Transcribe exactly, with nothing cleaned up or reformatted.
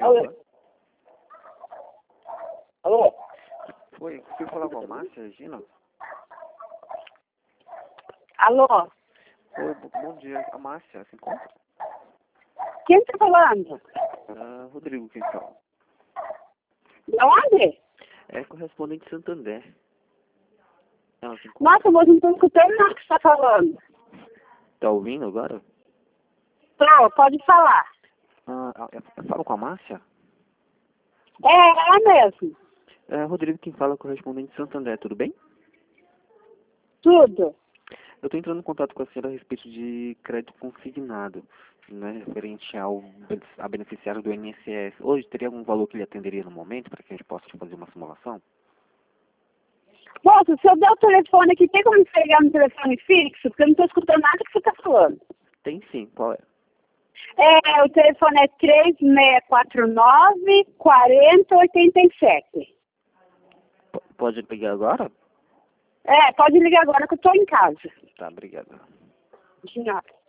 Alô? Alô? Foi, fui falar com a Márcia, Regina? Alô? Oi, bo- bom dia. A Márcia se encontra? Quem tá falando? Ah, Rodrigo, quem fala? De onde? É correspondente Santander. Ela se encontra. Nossa, moço, não tô escutando nada que você tá falando. Tá ouvindo agora? Tô, pode falar. Ah, eu eu falo com a Márcia? É, é mesmo. É, Rodrigo, quem fala é correspondente Santander, tudo bem? Tudo. Eu estou entrando em contato com a senhora a respeito de crédito consignado, né, referente ao a beneficiário do I N S S. Hoje, teria algum valor que lhe atenderia no momento para que a gente possa fazer uma simulação? Moço, se eu der o telefone aqui, tem como me pegar no telefone fixo? Porque eu não tô escutando nada que você tá falando. Tem sim, qual é? É, o telefone é três seis quatro nove, quatro zero oito sete. P- pode ligar agora? É, pode ligar agora que eu tô em casa. Tá, obrigado. De nada.